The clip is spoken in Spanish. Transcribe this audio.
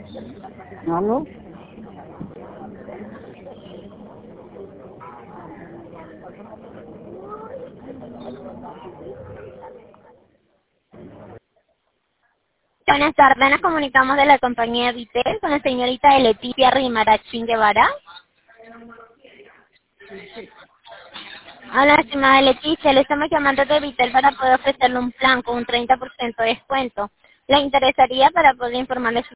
¿Aló? Buenas tardes, nos comunicamos de la compañía Vitel con la señorita Leticia Rimarachín Guevara. Hola, estimada Leticia, le estamos llamando de Vitel para poder ofrecerle un plan con un 30% de descuento. ¿Le interesaría para poder informarle